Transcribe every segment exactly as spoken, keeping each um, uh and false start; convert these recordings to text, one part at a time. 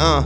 Uh,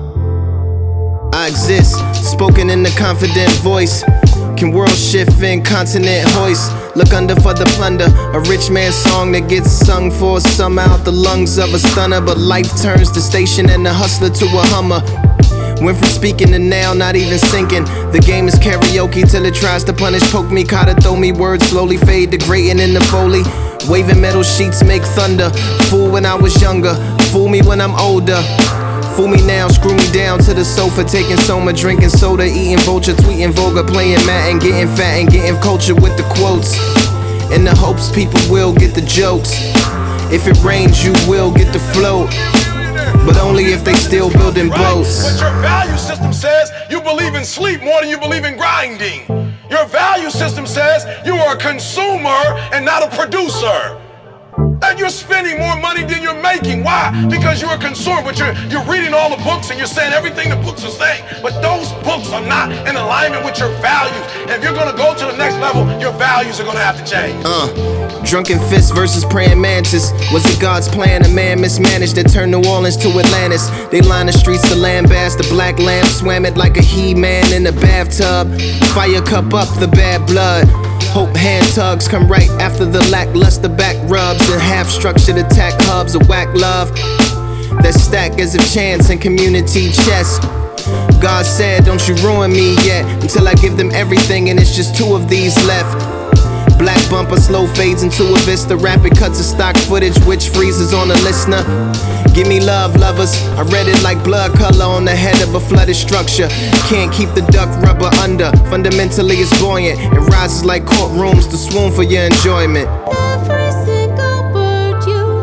I exist, spoken in a confident voice. Can world shift in continent hoist? Look under for the plunder. A rich man's song that gets sung for some out the lungs of a stunner. But life turns the station and the hustler to a hummer. Went from speaking to now not even sinking. The game is karaoke till it tries to punish. Poke me, caught it, throw me words, slowly fade, degrading in the foley. Waving metal sheets make thunder. Fool when I was younger, fool me when I'm older. Fool me now, screw me down to the sofa. Taking soma, drinking soda, eating vulture, tweeting vulgar, playing Madden, getting fat and getting culture with the quotes. In the hopes people will get the jokes. If it rains, you will get the float. But only if they still building boats. But your value system says you believe in sleep more than you believe in grinding. Your value system says you are a consumer and not a producer. And you're spending more money than you're making. Why? Because you're a consumer, but you're, you're reading all the books and you're saying everything the books are saying. But those books are not in alignment with your values. And if you're gonna go to the next level, your values are gonna have to change. Uh, drunken fists versus praying mantis. Was it God's plan? A man mismanaged that turned New Orleans to Atlantis. They lined the streets to lambast. The black lamb swam it like a he-man in a bathtub. Fire cup up the bad blood. Hope hand tugs come right after the lackluster back rubs and half-structured attack hubs of whack love that stack as if chance and community chess. God said, don't you ruin me yet until I give them everything, and it's just two of these left. Black bumper slow fades into a vista. Rapid cuts of stock footage which freezes on the listener. Give me love, lovers. I read it like blood color on the head of a flooded structure. Can't keep the duck rubber under. Fundamentally it's buoyant. It rises like courtrooms to swoon for your enjoyment. Every single word you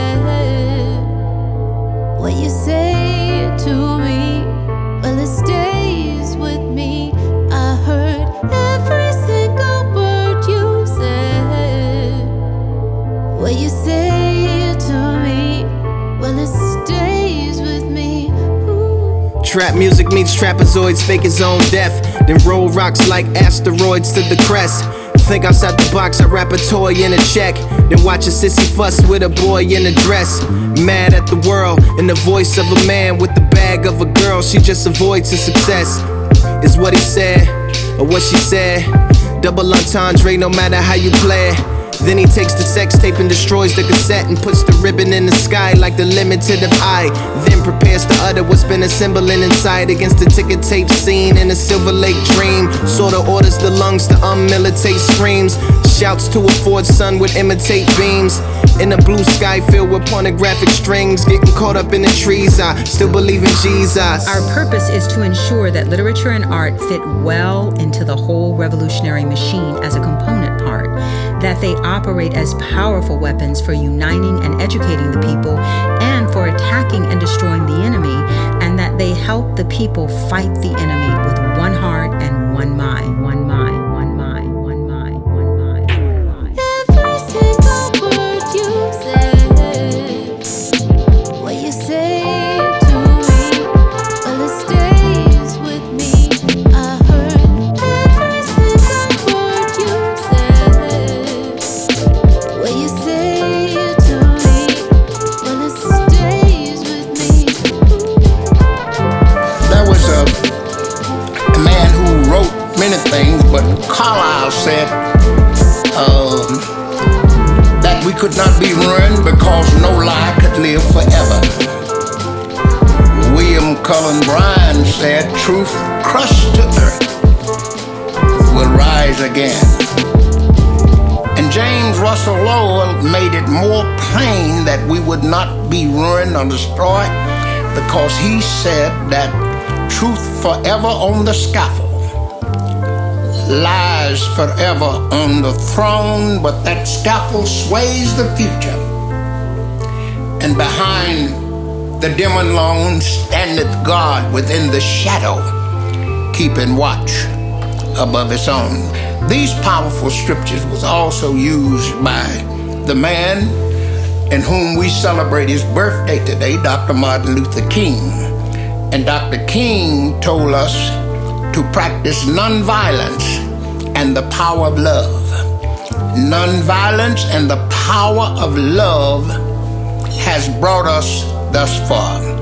said, what you say to me, well it stays with me. I heard every single word you said, what you say to me, well it stays with me. Ooh. Trap music meets trapezoids, fake his own death. Then roll rocks like asteroids to the crest. Think outside the box, I wrap a toy in a check. Then watch a sissy fuss with a boy in a dress. Mad at the world, in the voice of a man with the bag of a girl. She just avoids her success, is what he said, or what she said. Double entendre, no matter how you play it. Then he takes the sex tape and destroys the cassette and puts the ribbon in the sky like the limited of I. Then prepares to utter what's been assembling inside against the ticker tape scene in a Silver Lake dream. Sorta orders the lungs to unmilitate screams. Shouts to a Ford sun would imitate beams. In a blue sky filled with pornographic strings. Getting caught up in the trees, I still believe in Jesus. Our purpose is to ensure that literature and art fit well into the whole revolutionary machine as a component part, that they operate as powerful weapons for uniting and educating the people and for attacking and destroying the enemy, and that they help the people fight the enemy with one heart and one mind, one mind, one mind, one mind, one mind, one mind. Every single word you said, what you say to me, well it stays with me. I heard every single word you said, what you say to me, well it stays with me. There was a, a man who wrote many things, but Carlyle said um, that we could not be ruined because no lie could live forever. William Cullen Bryant said truth crushed to earth will rise again. And James Russell Lowell made it more plain that we would not be ruined or destroyed because he said that truth forever on the scaffold, lies forever on the throne, but that scaffold sways the future. And behind the dim and lone standeth God within the shadow, keeping watch above his own. These powerful scriptures was also used by the man in whom we celebrate his birthday today, Doctor Martin Luther King. And Doctor King told us to practice nonviolence and the power of love. Nonviolence and the power of love has brought us thus far.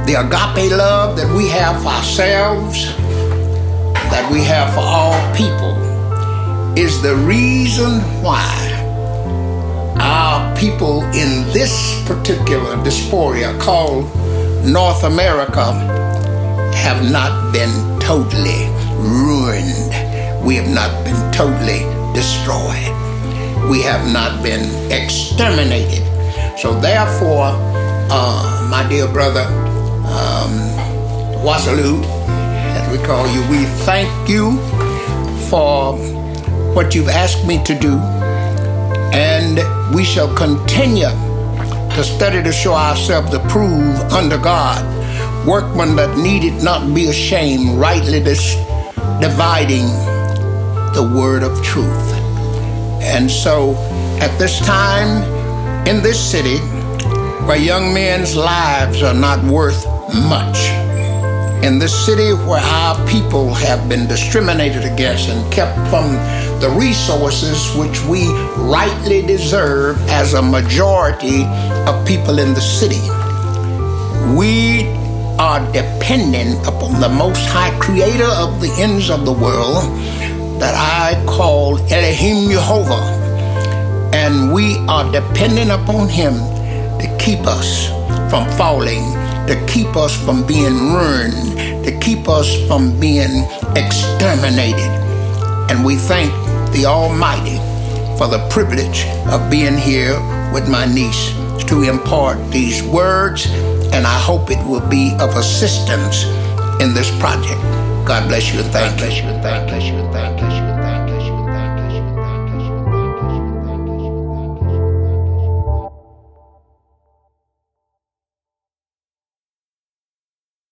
the agape love that we have for ourselves, that we have for all people, is the reason why our people in this particular diaspora called North America have not been totally ruined. We have not been totally destroyed. We have not been exterminated. So therefore, uh, my dear brother, um, Wasalu, as we call you, we thank you for what you've asked me to do, and we shall continue to study to show ourselves approved under God, workmen that needed not be ashamed, rightly dis- dividing the word of truth. And so at this time in this city where young men's lives are not worth much, in this city where our people have been discriminated against and kept from the resources which we rightly deserve as a majority of people in the city, we are dependent upon the Most High Creator of the ends of the world that I call Elohim Yehovah, and we are dependent upon Him to keep us from falling, to keep us from being ruined, to keep us from being exterminated. And we thank the Almighty for the privilege of being here with my niece to impart these words, and I hope it will be of assistance in this project. God bless you and thank you. God bless you and thank you and thank you.